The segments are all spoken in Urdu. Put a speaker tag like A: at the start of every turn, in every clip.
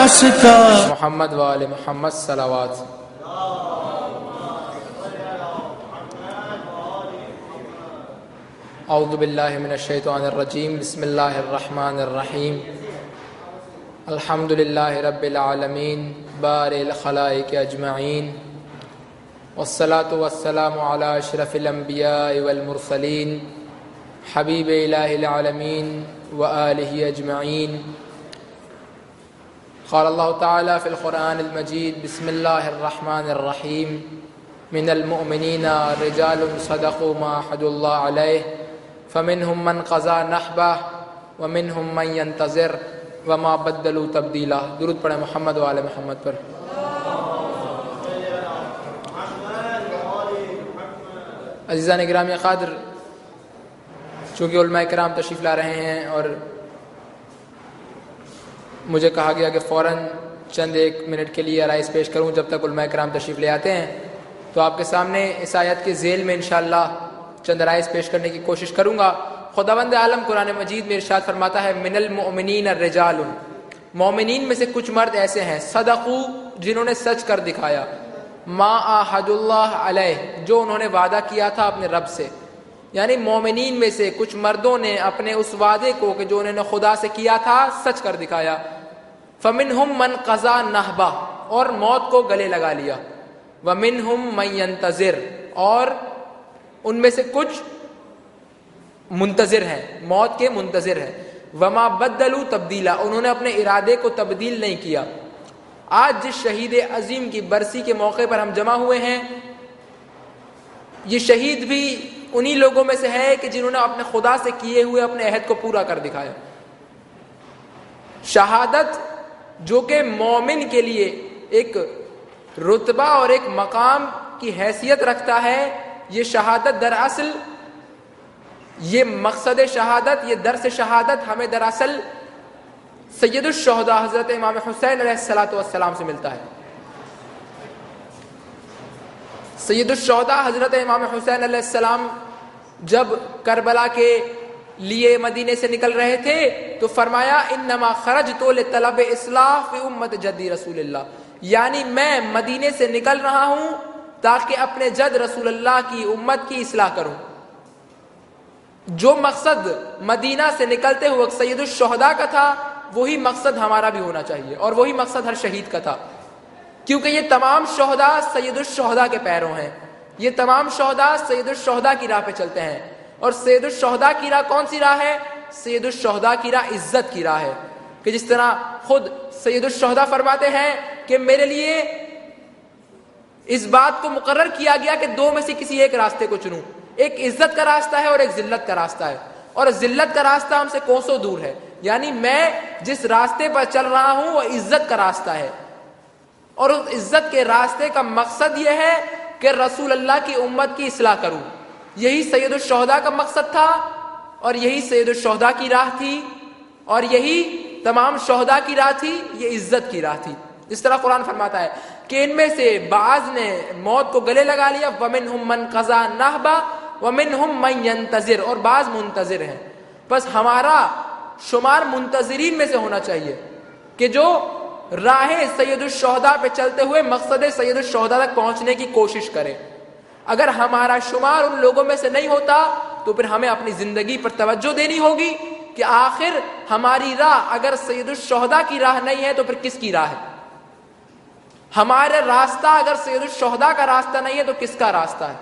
A: عباس کا
B: محمد و آل محمد صلوات. اعوذ باللہ من الشیطان الرجیم. بسم اللہ الرحمن الرحیم. الحمد للہ رب العالمین بارئ الخلائق اجمعین والصلاة والسلام علی اشرف الانبیاء والمرسلین حبیب الہ العالمین وآلہ اجمعین. قال اللہ تعالی فی القرآن المجید. بسم اللہ الرحمن الرحیم. من المؤمنین رجال صدقوا ما عاهدوا اللہ علیہ فمنهم من قضى نحبه ومنهم من ينتظر وما بدلوا تبدیلا. درود پڑھیں محمد و آل محمد پر. عزیزان گرامی قدر، چونکہ علماء کرام تشریف لا رہے ہیں اور مجھے کہا گیا کہ فوراً چند ایک منٹ کے لیے رائز پیش کروں جب تک علماء کرام تشریف لے آتے ہیں، تو آپ کے سامنے اس آیت کے ذیل میں انشاءاللہ چند رائز پیش کرنے کی کوشش کروں گا. خداوند عالم قرآن مجید میں ارشاد فرماتا ہے من المؤمنین الرجال، مومنین میں سے کچھ مرد ایسے ہیں صدقوا، جنہوں نے سچ کر دکھایا، ما عاہدوا اللہ علیہ، جو انہوں نے وعدہ کیا تھا اپنے رب سے. یعنی مومنین میں سے کچھ مردوں نے اپنے اس وعدے کو کہ جو انہوں نے خدا سے کیا تھا سچ کر دکھایا. فمنہم من قضا نحبہ، اور موت کو گلے لگا لیا. ومنہم من ینتظر، اور ان میں سے کچھ منتظر ہیں، موت کے منتظر ہیں. وما بدلوا تبدیلا، انہوں نے اپنے ارادے کو تبدیل نہیں کیا. آج جس شہید عظیم کی برسی کے موقع پر ہم جمع ہوئے ہیں، یہ شہید بھی انہی لوگوں میں سے ہے کہ جنہوں نے اپنے خدا سے کیے ہوئے اپنے عہد کو پورا کر دکھایا. شہادت جو کہ مومن کے لیے ایک رتبہ اور ایک مقام کی حیثیت رکھتا ہے، یہ شہادت دراصل، یہ مقصد شہادت، یہ درس شہادت ہمیں دراصل سید الشہداء حضرت امام حسین علیہ السلام سے ملتا ہے. سید الشہداء حضرت امام حسین علیہ السلام جب کربلا کے لیے مدینے سے نکل رہے تھے تو فرمایا انما خرجت لطلب اصلاح فی امت جدی رسول اللہ، یعنی میں مدینے سے نکل رہا ہوں تاکہ اپنے جد رسول اللہ کی امت کی اصلاح کروں. جو مقصد مدینہ سے نکلتے ہوئے سید الشہداء کا تھا وہی مقصد ہمارا بھی ہونا چاہیے، اور وہی مقصد ہر شہید کا تھا، کیونکہ یہ تمام شہداء سید الشہداء کے پیروں ہیں. یہ تمام شہداء سید الشہداء کی راہ پہ چلتے ہیں. اور سید الشہداء کی راہ کون سی راہ ہے؟ سید الشہداء کی راہ عزت کی راہ ہے. کہ جس طرح خود سید الشہداء فرماتے ہیں کہ میرے لیے اس بات کو مقرر کیا گیا کہ دو میں سے کسی ایک راستے کو چنوں، ایک عزت کا راستہ ہے اور ایک ذلت کا راستہ ہے، اور ذلت کا راستہ ہم سے کوسوں دور ہے. یعنی میں جس راستے پر چل رہا ہوں وہ عزت کا راستہ ہے، اور اس عزت کے راستے کا مقصد یہ ہے کہ رسول اللہ کی امت کی اصلاح کروں. یہی سید الشہداء کا مقصد تھا، اور یہی سید الشہداء کی راہ تھی، اور یہی تمام شہداء کی راہ تھی، یہ عزت کی راہ تھی. اس طرح قرآن فرماتا ہے کہ ان میں سے بعض نے موت کو گلے لگا لیا، وَمِنْهُمْ مَنْ قَضَى نَحْبَهُ وَمِنْهُمْ مَنْ يَنْتَظِرُ، اور بعض منتظر ہیں. بس ہمارا شمار منتظرین میں سے ہونا چاہیے کہ جو راہ سید الشہداء پہ چلتے ہوئے مقصد سید الشہداء تک پہنچنے کی کوشش کریں. اگر ہمارا شمار ان لوگوں میں سے نہیں ہوتا تو پھر ہمیں اپنی زندگی پر توجہ دینی ہوگی کہ آخر ہماری راہ اگر سید الشہداء کی راہ نہیں ہے تو پھر کس کی راہ ہے؟ ہمارا راستہ اگر سید الشہداء کا راستہ نہیں ہے تو کس کا راستہ ہے؟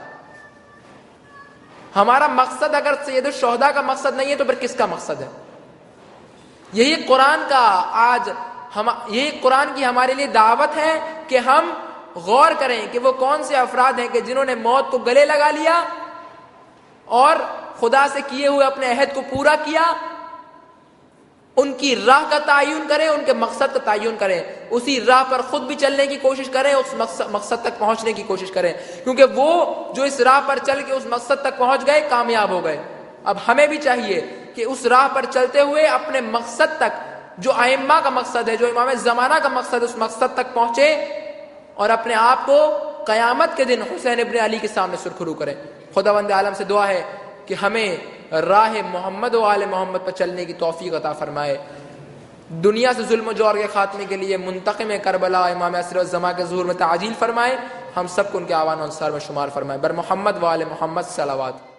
B: ہمارا مقصد اگر سید الشہداء کا مقصد نہیں ہے تو پھر کس کا مقصد ہے؟ یہی قرآن کا آج یہی قرآن کی ہمارے لیے دعوت ہے کہ ہم غور کریں کہ وہ کون سے افراد ہیں کہ جنہوں نے موت کو گلے لگا لیا اور خدا سے کیے ہوئے اپنے عہد کو پورا کیا. ان کی راہ کا تعین کریں، ان کے مقصد کا تعین کریں، اسی راہ پر خود بھی چلنے کی کوشش کریں، اس مقصد تک پہنچنے کی کوشش کریں، کیونکہ وہ جو اس راہ پر چل کے اس مقصد تک پہنچ گئے کامیاب ہو گئے. اب ہمیں بھی چاہیے کہ اس راہ پر چلتے ہوئے اپنے مقصد تک، جو ائمہ کا مقصد ہے، جو امام زمانہ کا مقصد ہے، اس مقصد تک پہنچے اور اپنے آپ کو قیامت کے دن حسین ابن علی کے سامنے سرخرو کریں. خداوند عالم سے دعا ہے کہ ہمیں راہ محمد و آل محمد پر چلنے کی توفیق عطا فرمائے. دنیا سے ظلم و جور کے خاتمے کے لیے منتقم کربلا امام عصر الزماں کے ظہور میں تعجیل فرمائے، ہم سب کو ان کے آوان و انصار میں شمار فرمائے۔ بر محمد و آل محمد صلوات۔